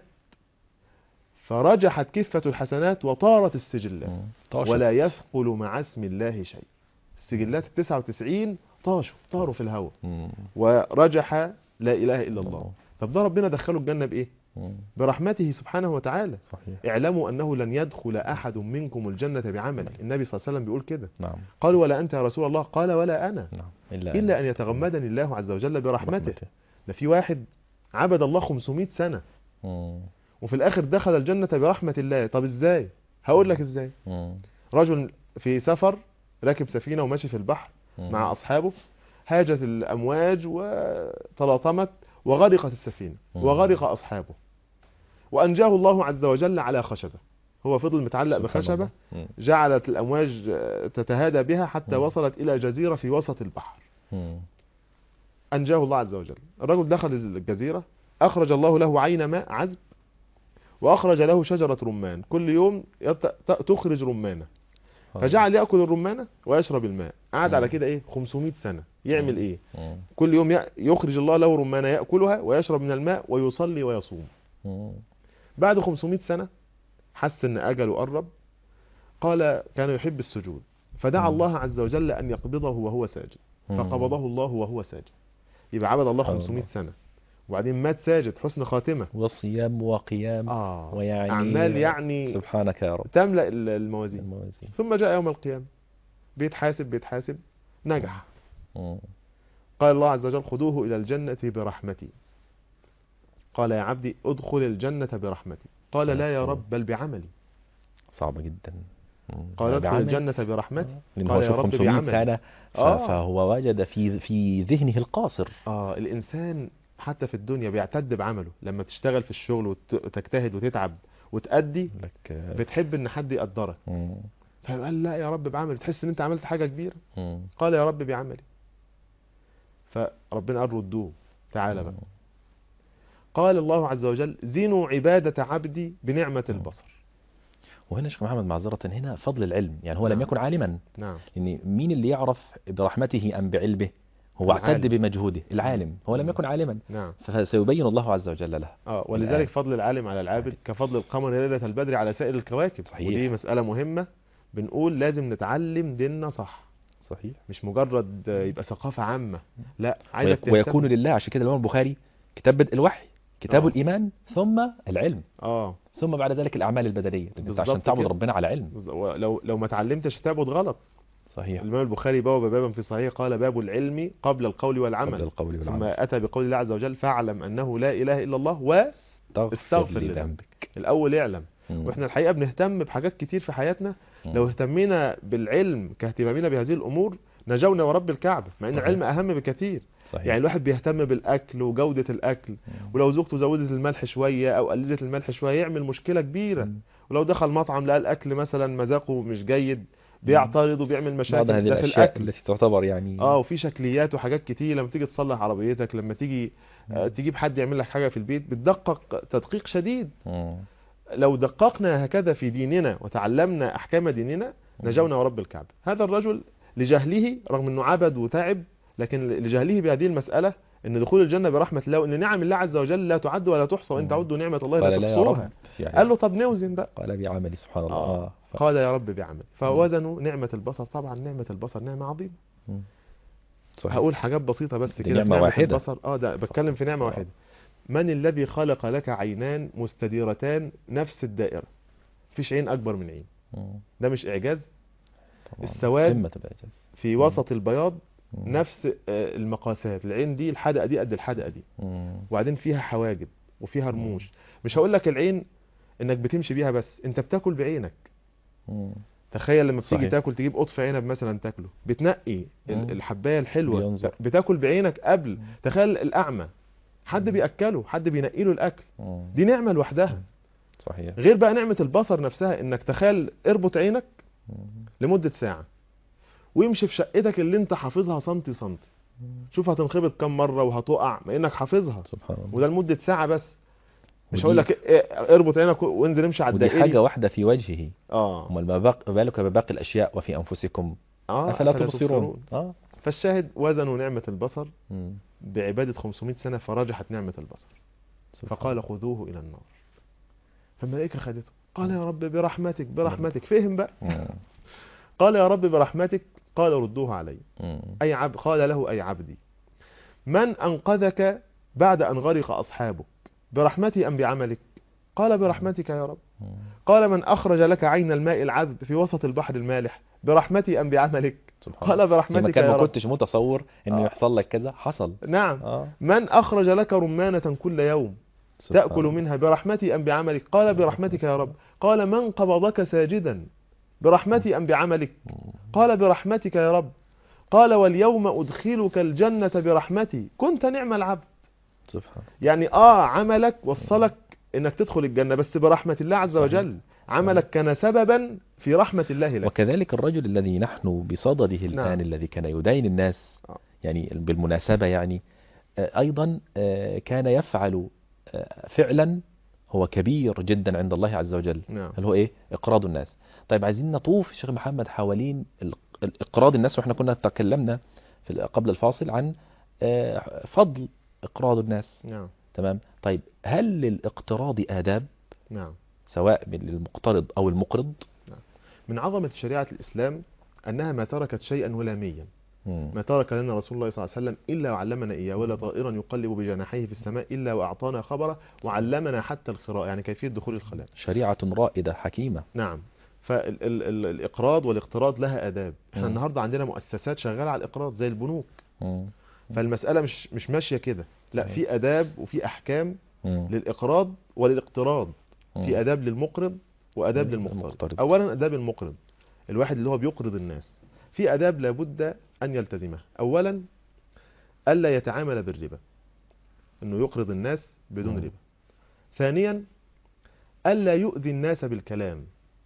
B: فرجحت كفة الحسنات وطارت السجلات،
C: مم. طاشت.
B: ولا يثقل مع اسم الله شيء. السجلات التسعة وتسعين طاشوا، طاروا في الهواء،
C: مم.
B: ورجح لا إله إلا الله.
C: الله.
B: طب ده ربنا دخله الجنة بإيه؟
C: مم.
B: برحمته سبحانه وتعالى.
C: صحيح.
B: اعلموا أنه لن يدخل أحد منكم الجنة بعمله، النبي صلى الله عليه وسلم بيقول كده.
C: نعم.
B: قالوا ولا أنت يا رسول الله؟ قال ولا أنا،
C: نعم. إلا,
B: إلا أن يتغمدني الله عز وجل برحمته.
C: برحمته.
B: ده في واحد عبد الله خمسمائة سنة
C: مم.
B: وفي الآخر دخل الجنة برحمة الله. طب إزاي؟ هقول لك إزاي.
C: مم.
B: رجل في سفر راكب سفينة وماشي في البحر
C: مم.
B: مع أصحابه، هاجت الأمواج وتلاطمت وغرقت السفينة
C: مم.
B: وغرق أصحابه، وأنجاه الله عز وجل على خشبة. هو فضل متعلق
C: سبحان
B: بخشبة،
C: الله. مم.
B: جعلت الأمواج تتهادى بها حتى
C: مم.
B: وصلت إلى جزيرة في وسط البحر.
C: مم.
B: أنجاه الله عز وجل. الرجل دخل الجزيرة، أخرج الله له عين ماء عذب، وأخرج له شجرة رمان، كل يوم يت- ت- تخرج رمانة، فجعل يأكل الرمانة ويشرب الماء. قعد
C: مم.
B: على كده إيه خمسمائة سنة يعمل
C: مم.
B: إيه؟
C: مم.
B: كل يوم ي- يخرج الله له رمانة يأكلها ويشرب من الماء ويصلي ويصوم.
C: مم.
B: بعد خمسمائة سنة حس ان اجله قرب، قال كان يحب السجود، فدعا
C: مم.
B: الله عز وجل ان يقبضه وهو ساجد،
C: مم.
B: فقبضه الله وهو ساجد. يبقى عبد الله
C: سبحان
B: خمسمائة
C: الله.
B: سنة وبعدين مات ساجد، حسن خاتمة.
C: وصيام وقيام.
B: اه
C: ويعني
B: اعمال يعني
C: سبحانك يا رب.
B: تملأ ال- الموازين.
C: الموازين.
B: ثم جاء يوم القيامة بيتحاسب بيتحاسب نجح.
C: مم.
B: قال الله عز وجل خذوه الى الجنة برحمتي. قال يا عبدي ادخل الجنة برحمتي. قال لا يا رب بل بعملي.
C: صعبة جدا. مم.
B: قال ادخل
C: بعمل.
B: الجنة برحمتي.
C: لأنه
B: قال
C: هو
B: يا
C: شوف
B: رب
C: خمسمائة
B: بعمل.
C: سنة ف-
B: آه.
C: فهو وجد في في ذهنه القاصر.
B: اه الانسان حتى في الدنيا بيعتد بعمله، لما تشتغل في الشغل وت- وتجتهد وتتعب وتأدي
C: لك.
B: بتحب ان حد يقدرك،
C: مم.
B: فقال لا يا رب بعمل، تحس ان انت عملت حاجة كبيرة.
C: مم.
B: قال يا رب بعملي. فربنا قال ردوه تعالى بقى. قال الله عز وجل زينوا عبادة عبدي بنعمة البصر.
C: وهنا يا شيخ محمد معذرة، هنا فضل العلم، يعني هو لم
B: نعم.
C: يكن عالما،
B: نعم
C: يعني مين اللي يعرف برحمته أم بعلمه؟ هو
B: العالم.
C: اعتد بمجهوده، العالم هو لم
B: مم.
C: يكن عالما،
B: نعم
C: فسيبين الله عز وجل له.
B: اه ولذلك
C: الآن.
B: فضل العالم على العابد كفضل القمر ليلة البدر على سائر الكواكب.
C: صحيح.
B: ودي مسألة مهمة، بنقول لازم نتعلم ديننا صح،
C: صحيح.
B: مش مجرد يبقى ثقافة عامة، لا عايزك
C: ويك- ويكون
B: تهتم.
C: لله. عشان كده الإمام البخاري كتاب بدء الوحي كتاب
B: آه.
C: الإيمان ثم العلم،
B: اه
C: ثم بعد ذلك الأعمال البدنية، انت
B: بالظبط
C: عشان تعبد
B: كده.
C: ربنا على علم.
B: بز- لو لو ما اتعلمتش هتعبد غلط.
C: صحيح.
B: الإمام البخاري بواب بابا في صحيح قال باب العلم قبل القول والعمل،
C: قبل القول
B: ثم
C: والعمل.
B: أتى بقول الله عز وجل فاعلم أنه لا إله إلا الله واستغفر
C: تغفر
B: لذنبك.
C: لذنبك.
B: الأول اعلم.
C: مم.
B: وإحنا الحقيقة بنهتم بحاجات كتير في حياتنا،
C: مم.
B: لو اهتمينا بالعلم كاهتمامنا بهذه الأمور نجونا ورب الكعبة، مع إن
C: صحيح.
B: العلم أهم بكثير.
C: صحيح.
B: يعني الواحد بيهتم بالأكل وجودة الأكل،
C: مم.
B: ولو زوجته زودت الملح شوية أو قللت الملح شوية يعمل مشكلة كبيرة.
C: مم.
B: ولو دخل مطعم لقى الأكل مثلا مذاقه مش جيد بيعترض وبيعمل
C: بعض
B: مشاكل
C: هذه
B: ده في
C: الأشياء
B: الأكل.
C: التي تعتبر يعني
B: اه وفي شكليات وحاجات كتير. لما تيجي تصلح عربيتك، لما تيجي آه
C: مم.
B: تجيب حد يعمل لك حاجة في البيت بتدقق تدقيق شديد.
C: مم.
B: لو دققنا هكذا في ديننا وتعلمنا أحكام ديننا نجونا ورب الكعبة. هذا الرجل لجهله رغم أنه عبد وتعب، لكن لجهله بهذه المسألة أن دخول الجنة برحمة الله وأن نعم الله عز وجل لا تعد ولا تحصى، وإن
C: مم.
B: تعدوا نعمة الله
C: قال
B: لا
C: لا يا
B: تحصوها.
C: رب يعني
B: قال له طب نوزن بقى.
C: قال بعملي سبحان الله.
B: آه.
C: آه. ف...
B: قال يا رب بعمل، فوزنوا نعمة البصر. طبعا نعمة البصر نعمة عظيمة.
C: مم. صحيح.
B: هقول حاجات بسيطة بس
C: دي
B: كده.
C: نعمة
B: في نعمة
C: واحدة.
B: البصر اه ده بتكلم في نعمة
C: آه.
B: واحدة. من الذي خلق لك عينان مستديرتان نفس الدائرة؟ مفيش عين أكبر من عين.
C: مم.
B: ده مش إعجاز؟
C: طبعاً.
B: السواد
C: قمة الإعجاز.
B: في
C: مم.
B: وسط البياض
C: مم.
B: نفس آه، المقاسات. العين دي الحدقة دي قد الحدقة دي،
C: مم.
B: وبعدين فيها حواجب وفيها رموش. مش هقول لك العين انك بتمشي بيها بس، انت بتاكل بعينك.
C: مم.
B: تخيل لما بتيجي
C: صحيح.
B: تاكل تجيب قطف عنب مثلا تاكله، بتنقي ال-
C: مم.
B: الحبايه الحلوه،
C: بينظر.
B: بتاكل بعينك قبل.
C: مم.
B: تخيل الاعمى حد
C: مم.
B: بياكله، حد بينقي له الاكل.
C: مم.
B: دي نعمه لوحدها.
C: صحيح.
B: غير بقى نعمه البصر نفسها، انك تخيل اربط عينك
C: مم.
B: لمده ساعه ويمشي في شقتك اللي انت حافظها سنتي سنتي.
C: مم.
B: شوف هتنخبط كم مره وهتقع ما انك حافظها،
C: سبحان الله.
B: وده لمده ساعه بس. مش
C: ودي-
B: هقول لك إيه، اربط عينك وانزل امشي على
C: ودي
B: الدائري.
C: حاجة واحدة في وجهه.
B: اه
C: أمال ما باق- بالك بباقي الأشياء وفي أنفسكم
B: اه
C: أفلا تبصرون. آه.
B: فالشاهد وزنوا نعمه البصر
C: مم.
B: بعبادة خمسمائة سنة فرجحت نعمة البصر،
C: سبحان
B: فقال
C: الله.
B: خذوه إلى النار. فالملائكة خدته. قال يا رب برحمتك برحمتك. فهم بقى.
C: مم.
B: قال يا رب برحمتك. قال ردوه علي.
C: مم.
B: أي عبد. قال له أي عبدي من أنقذك بعد أن غرق أصحابك؟ برحمتي أم بعملك؟ قال برحمتك يا رب.
C: مم.
B: قال من أخرج لك عين الماء العذب في وسط البحر المالح؟ برحمتي أم بعملك؟
C: سبحان
B: قال
C: الله. لما
B: برحمتك
C: كان
B: يا
C: ما
B: رب.
C: كنتش متصور إنه
B: آه.
C: يحصل لك كذا حصل.
B: نعم.
C: آه.
B: من أخرج لك رمانة كل يوم
C: سبحان
B: تأكل
C: الله.
B: منها؟ برحمتي أم بعملك؟ قال برحمتك يا رب. قال من قبضك ساجدا؟ برحمتي أم بعملك؟
C: مم.
B: قال برحمتك يا رب. قال واليوم أدخلك الجنة برحمتي. كنت نعم العبد.
C: سبحان الله.
B: يعني آه عملك وصلك إنك تدخل الجنة، بس برحمة الله عز
C: صحيح.
B: وجل. عملك كان سببا في رحمة الله لك.
C: وكذلك الرجل الذي نحن بصدده الآن،
B: نعم.
C: الذي كان يدين الناس،
B: آه.
C: يعني بالمناسبة يعني آه، أيضا آه، كان يفعل آه، فعلا هو كبير جدا عند الله عز وجل،
B: نعم.
C: اللي هو إيه؟ إقراض الناس. طيب عايزين نطوف شيخ محمد حوالين ال- الإقراض الناس، وإحنا كنا تكلمنا في ال- قبل الفاصل عن آه، فضل إقراض الناس.
B: نعم.
C: تمام. طيب هل للاقتراض آداب
B: نعم.
C: سواء من للمقترض أو المقرض؟
B: من عظمة شريعة الإسلام أنها ما تركت شيئا ولاميا.
C: مم.
B: ما ترك لنا رسول الله صلى الله عليه وسلم إلا وعلمنا إياه، ولا طائرا يقلب بجناحيه في السماء إلا وأعطانا خبره، وعلمنا حتى الخراء يعني كيفية دخول الخلاء.
C: شريعة رائدة حكيمة.
B: نعم. فالإقراض والاقتراض لها آداب. احنا
C: مم.
B: النهاردة عندنا مؤسسات شغالة على الإقراض زي البنوك.
C: مم.
B: فالمسألة مش مش ماشية كده، لا،
C: صحيح.
B: في آداب وفي أحكام
C: مم.
B: للإقراض وللاقتراض.
C: مم.
B: في آداب للمقرض وآداب
C: مم.
B: للمقترض.
C: المقترض.
B: أولا آداب المقرض، الواحد اللي هو بيقرض الناس، في آداب لابد أن يلتزمها. أولا ألا يتعامل بالربا، أنه يقرض الناس بدون
C: مم.
B: ربا. ثانيا ألا يؤذي الناس بالكلام.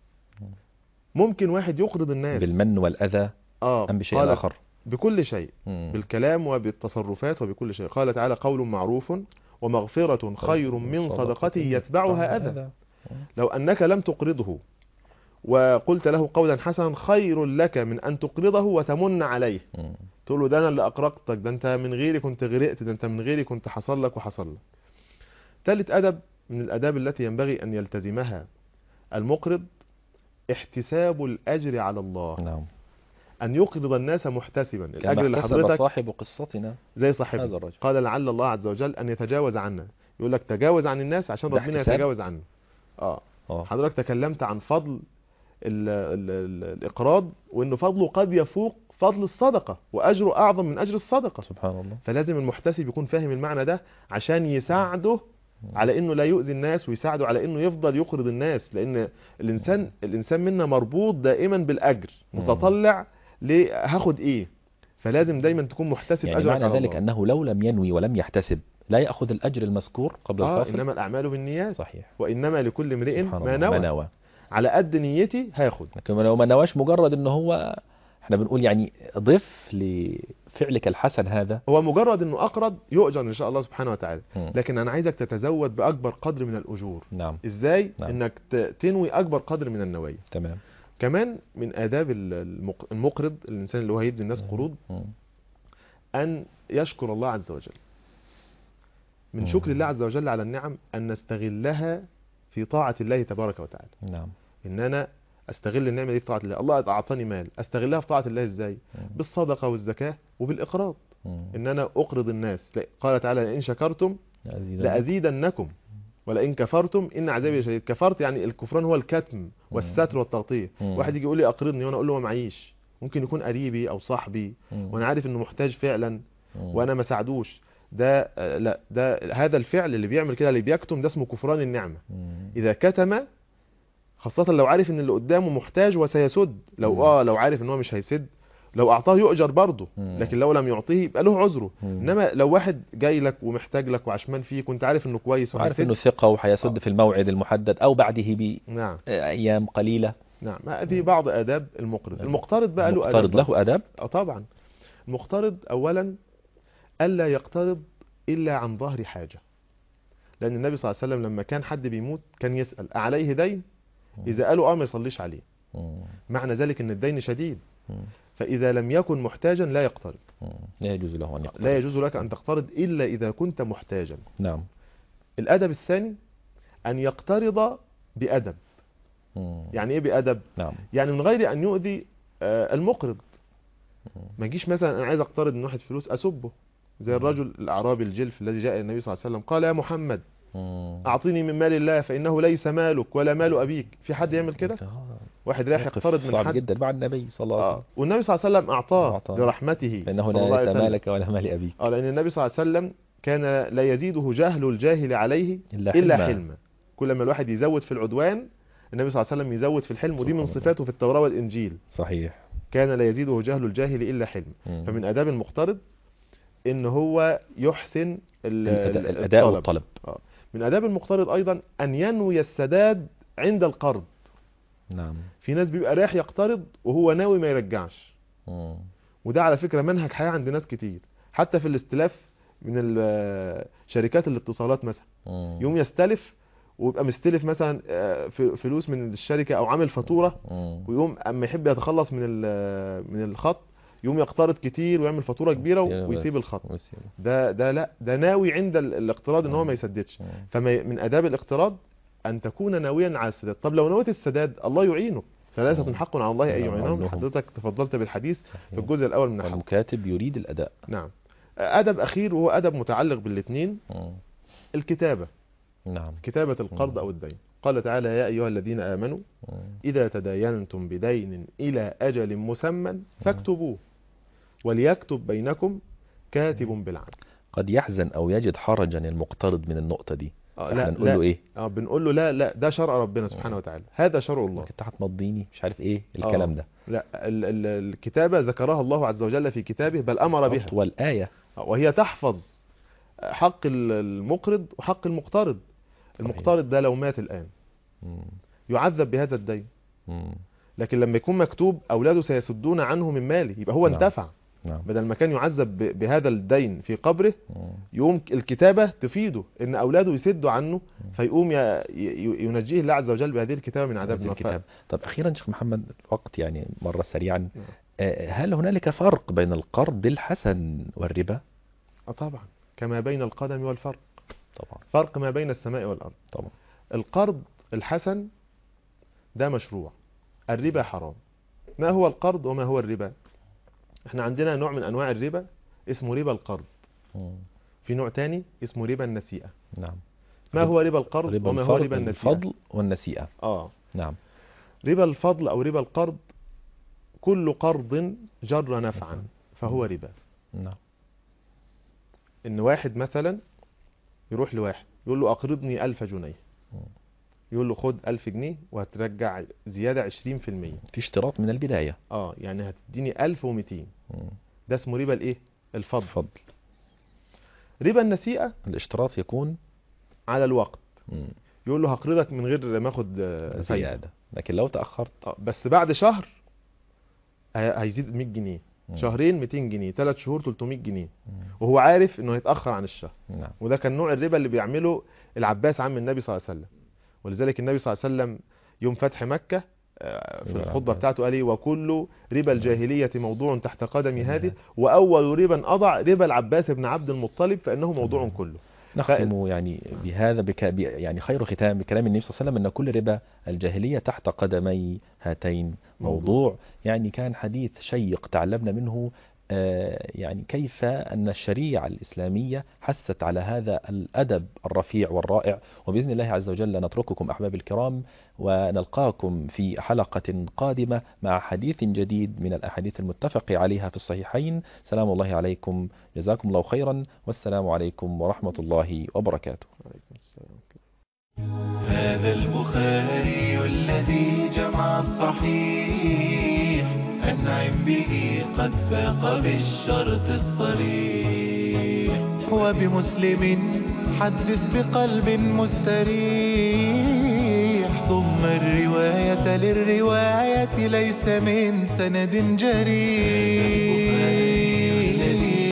B: ممكن واحد يقرض الناس
C: بالمن والأذى
B: آه
C: أم بشيء
B: قال
C: آخر؟
B: بكل شيء،
C: مم.
B: بالكلام وبالتصرفات وبكل شيء. قال تعالى قول معروف ومغفرة خير من صدقة يتبعها أذى. لو أنك لم تقرضه وقلت له قولا حسنا خير لك من أن تقرضه وتمن عليه.
C: مم.
B: تقول له ده أنا اللي أقرضتك، ده أنت من غيري كنت غرقت، ده أنت من غيري كنت حصل لك وحصل لك. ثالث أدب من الأداب التي ينبغي أن يلتزمها المقرض احتساب الأجر على الله.
C: نعم.
B: أن يقرض الناس محتسبا الأجر
C: كما
B: اللي
C: احتسب
B: حضرتك
C: صاحب قصتنا
B: زي
C: هذا
B: صاحبنا.
C: الرجل.
B: قال لعل الله عز وجل أن يتجاوز عنا. يقول لك تجاوز عن الناس عشان
C: ده
B: ربنا
C: احتساب؟
B: يتجاوز عنه. اه
C: اه
B: حضرتك تكلمت عن فضل ال ال ال الاقراض، وانه فضله قد يفوق فضل الصدقه، واجره اعظم من اجر الصدقه.
C: سبحان الله.
B: فلازم المحتسب يكون فاهم المعنى ده عشان يساعده على انه لا يؤذي الناس، ويساعده على انه يفضل يقرض الناس، لان الانسان الانسان منا مربوط دائما بالاجر، متطلع ليه هاخد ايه. فلازم دايما تكون محتسب
C: يعني
B: اجرك
C: معنى
B: على
C: ذلك
B: الله.
C: أنه لو لم ينوي ولم يحتسب لا يأخذ الأجر المذكور قبل
B: اه
C: الفاصل.
B: انما الاعمال بالنيات،
C: صحيح.
B: وانما لكل امرئ
C: سبحان
B: ما
C: الله ما
B: نوى.
C: نوى.
B: على قد نيتي هاخد.
C: لكن لو ما نواش مجرد أنه هو، احنا بنقول يعني ضف لفعلك الحسن هذا.
B: هو مجرد انه اقرض يؤجر ان شاء الله سبحانه وتعالى،
C: مم.
B: لكن انا عايزك تتزود باكبر قدر من الاجور.
C: نعم.
B: ازاي؟
C: نعم.
B: انك ت- تنوي اكبر قدر من النوايا.
C: تمام.
B: كمان من آداب المق- المقرض، الإنسان اللي هو هيدي الناس قروض،
C: مم.
B: أن يشكر الله عز وجل. من
C: مم.
B: شكر الله عز وجل على النعم أن نستغلها في طاعة الله تبارك وتعالى.
C: نعم.
B: إن أنا أستغل النعمة دي في طاعة الله. الله أعطاني مال، أستغلها في طاعة الله إزاي؟
C: مم.
B: بالصدقة والزكاة وبالإقراض.
C: مم.
B: إن أنا أقرض الناس. قال تعالى: لئن شكرتم
C: لأزيدنكم.
B: لأزيدنكم ولئن كفرتم إن عذابي شديد. كفرت يعني الكفران هو الكتم والستر والتغطية.
C: مم.
B: واحد يجي يقول لي أقرضني وأنا أقول له ما معيش، ممكن يكون قريبي أو صاحبي
C: مم.
B: وانا عارف انه محتاج فعلا
C: مم.
B: وانا ما ساعدوش. ده آه، لا ده هذا الفعل اللي بيعمل كده، اللي بيكتم، ده اسمه كفران النعمة.
C: مم.
B: اذا كتم، خاصة لو عارف ان اللي قدامه محتاج وسيسد، لو
C: مم.
B: اه لو عارف ان هو مش هيسد، لو اعطاه يؤجر برضه،
C: مم.
B: لكن لو لم يعطيه يبقى له عذره.
C: مم.
B: انما لو واحد جاي لك ومحتاج لك وعشمان فيك وانت عارف انه كويس
C: وعارف
B: وهيسد،
C: انه ثقة وحيسد
B: آه.
C: في الموعد المحدد او بعده
B: نعم
C: بأيام قليلة.
B: نعم هذه بعض آداب المقرض. المقترض بقى له
C: المقترض
B: آداب
C: له
B: برضه.
C: آداب.
B: اه طبعا. المقترض اولا الا يقترض الا عن ظهر حاجة، لان النبي صلى الله عليه وسلم لما كان حد بيموت كان يسأل: أعليه دين؟ اذا قالوا اه ما يصليش عليه.
C: مم.
B: معنى ذلك ان الدين شديد،
C: مم.
B: فاذا لم يكن محتاجا لا يقترض.
C: مم. لا يجوز له أن يقترض.
B: لا يجوز لك ان تقترض الا اذا كنت محتاجا.
C: نعم.
B: الادب الثاني ان يقترض بأدب.
C: مم.
B: يعني ايه بأدب؟
C: نعم.
B: يعني من غير ان يؤذي آه، المقرض. ما يجيش مثلا انا عايز اقترض من واحد فلوس اسبه، زي الرجل الاعرابي الجلف الذي جاء النبي صلى الله عليه وسلم قال: يا محمد
C: مم.
B: اعطيني من مال الله فانه ليس مالك ولا مال ابيك. في حد يعمل كده؟
C: آه.
B: واحد رايح
C: موقف
B: يقترض من
C: صعب
B: حد
C: جدا مع النبي صلى الله عليه
B: اه
C: وسلم.
B: والنبي صلى الله عليه وسلم اعطاه
C: أعطاه.
B: لرحمته
C: فإنه
B: صلى الله
C: لا
B: عليه
C: ليس
B: وسلم.
C: مالك ولا مال أبيك.
B: اه لان النبي صلى الله عليه وسلم كان لا يزيده جهل الجاهل عليه
C: إلا
B: الا
C: حلما.
B: حلما. كل ما الواحد يزود في العدوان النبي صلى الله عليه وسلم يزود في الحلم، ودي من
C: سبحان الله.
B: صفاته في التوراة والانجيل.
C: صحيح.
B: كان لا يزيده جهل الجاهل الا حلما.
C: مم.
B: فمن اداب المقترض ان هو يحسن ال-
C: الأداء,
B: ال-
C: الأداء
B: الطلب.
C: والطلب.
B: آه. من اداب المقترض ايضا ان ينوي السداد عند القرض.
C: نعم.
B: في ناس بيبقى رايح يقترض وهو ناوي ما يرجعش،
C: مم.
B: وده على فكرة منهج حياة عند ناس كتير، حتى في الاستلاف من ال- شركات الاتصالات مثلا.
C: مم.
B: يوم يستلف ويبقى مستلف مثلا آه، ف- فلوس من الشركة او عامل فاتورة،
C: مم.
B: ويوم اما يحب يتخلص من ال- من الخط يوم يقترض كتير ويعمل فاتورة كبيرة
C: كتير
B: ويسيب
C: بس.
B: الخط.
C: ويسيب.
B: ده ده لا ده ناوي عند ال- الاقتراض ان هو ما يسددش.
C: مم.
B: فمن اداب الاقتراض ان تكون ناويا على السداد. طب لو نويت السداد الله يعينه. ثلاثة
C: مم.
B: حق على الله ان
C: نعم،
B: يعينهم.
C: عونهم.
B: حضرتك تفضلت بالحديث
C: صحيح.
B: في الجزء الاول من الحلقة.
C: والمكاتب يريد الأداء.
B: نعم. ادب اخير وهو ادب متعلق بالاثنين:
C: مم.
B: الكتابة.
C: نعم.
B: كتابة القرض
C: مم.
B: او الدين. قال تعالى: يا ايها الذين امنوا
C: مم.
B: اذا تداينتم بدين الى اجل مسمى فاكتبوه وليكتب بينكم كاتب بالعدل.
C: قد يحزن أو يجد حرجا المقترض من النقطة دي.
B: آه
C: احنا
B: لا
C: نقول
B: لا
C: له إيه؟
B: اه بنقول له لا لا ده شرع ربنا سبحانه وتعالى، هذا شرع الله.
C: انت هتمضيني مش عارف ايه الكلام
B: آه.
C: ده.
B: لا ال ال الكتابة ذكرها الله عز وجل في كتابه، بل أمر بها،
C: والآية.
B: وهي تحفظ حق ال- المقرض وحق المقترض.
C: صحيح.
B: المقترض ده لو مات الآن
C: مم.
B: يعذب بهذا الدين،
C: مم.
B: لكن لما يكون مكتوب أولاده سيسدون عنه من ماله يبقى هو
C: نعم.
B: انتفع.
C: نعم.
B: بدل ما كان يعذب ب- بهذا الدين في قبره،
C: مم.
B: يقوم الكتابة تفيده ان أولاده يسدوا عنه، فيقوم ي- ي- ينجيه الله عز وجل بهذه الكتابة من عذاب
C: هذه
B: النار.
C: الكتاب. طب أخيرا شيخ محمد، الوقت يعني مرة سريعا،
B: نعم.
C: آه، هل هنالك فرق بين القرض الحسن والربا؟
B: آه طبعا، كما بين القدم والفرق.
C: طبعا.
B: فرق ما بين السماء والأرض.
C: طبعا.
B: القرض الحسن ده مشروع، الربا حرام. ما هو القرض وما هو الربا؟ احنا عندنا نوع من انواع الربا اسمه ربا القرض،
C: مم.
B: في نوع تاني اسمه ربا النسيئة.
C: نعم.
B: ما هو ربا القرض
C: ربا
B: وما هو
C: الفرض
B: ربا النسيئة؟
C: الفضل والنسيئة.
B: آه
C: نعم.
B: ربا الفضل أو ربا القرض كل قرض جر نفعا فهو ربا.
C: نعم.
B: إن واحد مثلا يروح لواحد يقول له أقرضني ألف جنيه، يقول له خد ألف جنيه وهترجع زيادة عشرين في المية.
C: في اشتراط من البداية.
B: آه يعني هتديني ألف ومتين. ده اسمه ربا الإيه؟ الفضل.
C: الفضل.
B: ربا النسيئة
C: الاشتراط يكون
B: على الوقت.
C: مم.
B: يقول له هقرضك من غير ما اخد آه، فايدة،
C: زيادة، لكن لو تأخرت
B: آه، بس بعد شهر هي- هيزيد مية جنيه،
C: مم.
B: شهرين ميتين جنيه، ثلاث شهور تلتمية جنيه،
C: مم.
B: وهو عارف انه هيتأخر عن الشهر.
C: نعم.
B: وده كان نوع الربا اللي بيعمله العباس عم النبي صلى الله عليه وسلم. ولذلك النبي صلى الله عليه وسلم يوم فتح مكة آه، في
C: ربا
B: الخطبة
C: العباس.
B: بتاعته قال ايه: وكل ربا الجاهلية موضوع تحت قدمي هذه، وأول ربا أضع ربا العباس بن عبد المطلب فإنه موضوع كله.
C: نختم يعني بهذا بك ب- يعني خير ختام بكلام النبي صلى الله عليه وسلم أن كل ربا الجاهلية تحت قدمي هاتين موضوع. يعني كان حديث شيق تعلمنا منه آه، يعني كيف أن الشريعة الإسلامية حثت على هذا الأدب الرفيع والرائع. وبإذن الله عز وجل نترككم أحباب الكرام ونلقاكم في حلقة قادمة مع حديث جديد من الأحاديث المتفق عليها في الصحيحين. سلام الله عليكم، جزاكم الله خيرا، والسلام عليكم ورحمة الله وبركاته.
B: عليكم السلام.
A: هذا البخاري الذي جمع الصحيح أنعم به قد فاق بالشرط الصريح. وبمسلم حدث بقلب مستريح، ضم الرواية للرواية ليس من سند جريح.